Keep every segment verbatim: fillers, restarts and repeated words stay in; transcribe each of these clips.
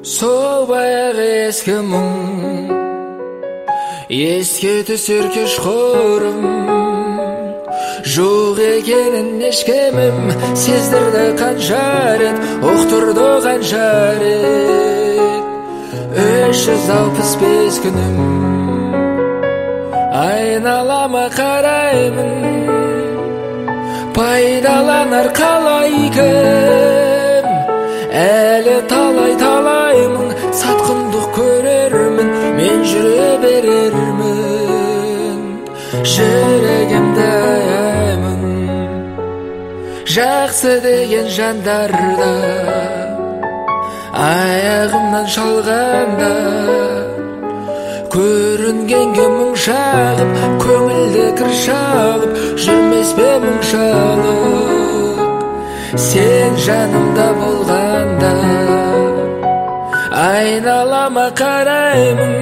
Сол баяғы ескі мұң еске түсер кеш қорым, жоқ екенін ешкімім сездірді қанша рет, ұқтырды қанша рет. Үш жүз алпыс бес күнім айналама қараймын, пайдаланар қалай кім, әлі талай талаймын, сатқындық көрермін, мен жүре берермін, жүрегімді аяймын. Жақсы деген жандарда аяғымнан шалғанда, көрінгенге мұң шағып, көңілді кір шағып, жүрмес пе мұң шалып. Сен жанымда болғанда айналама қараймын,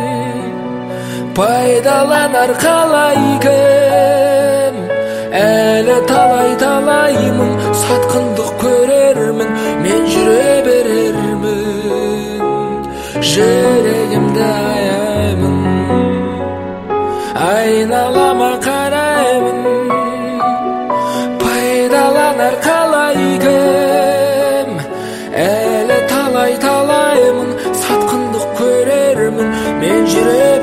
пайдаланар қалай кім, әлі талай талаймын, сатқындық көрермін, мен жүре берермін, жүрегімді аяймын. Айналама қараймын, пайдаланар қалай кім, әлі талай талаймын, сатқындық көрермін, мен жүре